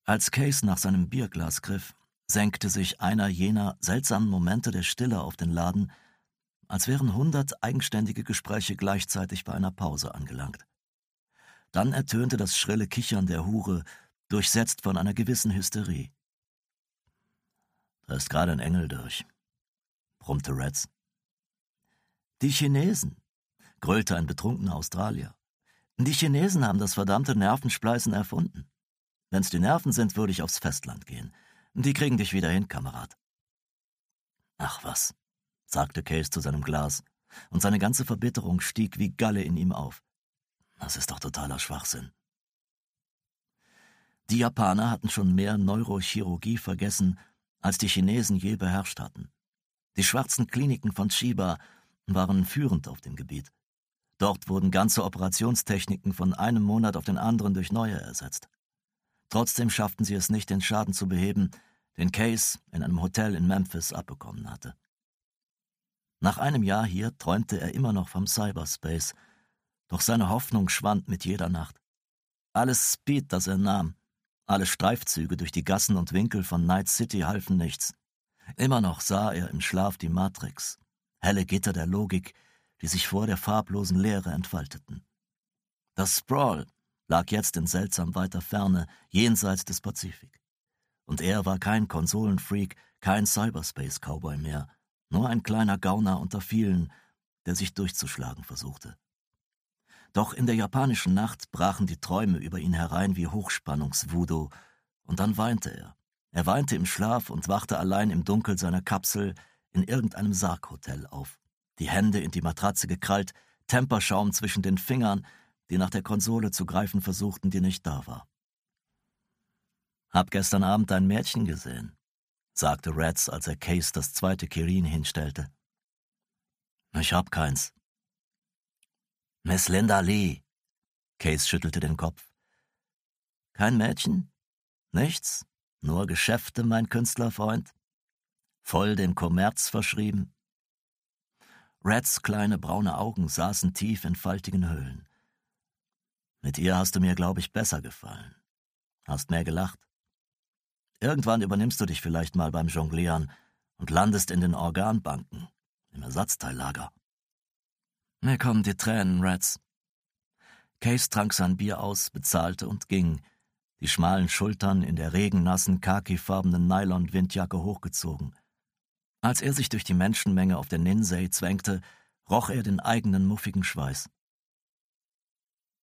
Als Case nach seinem Bierglas griff, senkte sich einer jener seltsamen Momente der Stille auf den Laden, als wären 100 eigenständige Gespräche gleichzeitig bei einer Pause angelangt. Dann ertönte das schrille Kichern der Hure, durchsetzt von einer gewissen Hysterie. »Da ist gerade ein Engel durch«, brummte Reds. »Die Chinesen«, gröhlte ein betrunkener Australier. »Die Chinesen haben das verdammte Nervenspleißen erfunden. Wenn's die Nerven sind, würde ich aufs Festland gehen. Die kriegen dich wieder hin, Kamerad.« »Ach was«, sagte Case zu seinem Glas, und seine ganze Verbitterung stieg wie Galle in ihm auf. »Das ist doch totaler Schwachsinn.« Die Japaner hatten schon mehr Neurochirurgie vergessen, als die Chinesen je beherrscht hatten. Die schwarzen Kliniken von Chiba waren führend auf dem Gebiet. Dort wurden ganze Operationstechniken von einem Monat auf den anderen durch neue ersetzt. Trotzdem schafften sie es nicht, den Schaden zu beheben, den Case in einem Hotel in Memphis abbekommen hatte. Nach einem Jahr hier träumte er immer noch vom Cyberspace, doch seine Hoffnung schwand mit jeder Nacht. Alles Speed, das er nahm, alle Streifzüge durch die Gassen und Winkel von Night City halfen nichts. Immer noch sah er im Schlaf die Matrix, helle Gitter der Logik, die sich vor der farblosen Leere entfalteten. Das Sprawl lag jetzt in seltsam weiter Ferne, jenseits des Pazifik. Und er war kein Konsolenfreak, kein Cyberspace-Cowboy mehr, nur ein kleiner Gauner unter vielen, der sich durchzuschlagen versuchte. Doch in der japanischen Nacht brachen die Träume über ihn herein wie Hochspannungs-Voodoo, und dann weinte er. Er weinte im Schlaf und wachte allein im Dunkel seiner Kapsel in irgendeinem Sarghotel auf, die Hände in die Matratze gekrallt, Temperschaum zwischen den Fingern, die nach der Konsole zu greifen versuchten, die nicht da war. »Hab gestern Abend ein Mädchen gesehen«, sagte Reds, als er Case das zweite Kirin hinstellte. »Ich hab keins.« »Miss Linda Lee«, Case schüttelte den Kopf. »Kein Mädchen? Nichts? Nur Geschäfte, mein Künstlerfreund? Voll dem Kommerz verschrieben?« Reds kleine braune Augen saßen tief in faltigen Höhlen. »Mit ihr hast du mir, glaube ich, besser gefallen. Hast mehr gelacht. Irgendwann übernimmst du dich vielleicht mal beim Jonglieren und landest in den Organbanken, im Ersatzteillager.« »Mir kommen die Tränen, Reds.« Case trank sein Bier aus, bezahlte und ging, die schmalen Schultern in der regennassen, khakifarbenen Nylon-Windjacke hochgezogen. Als er sich durch die Menschenmenge auf der Ninsei zwängte, roch er den eigenen muffigen Schweiß.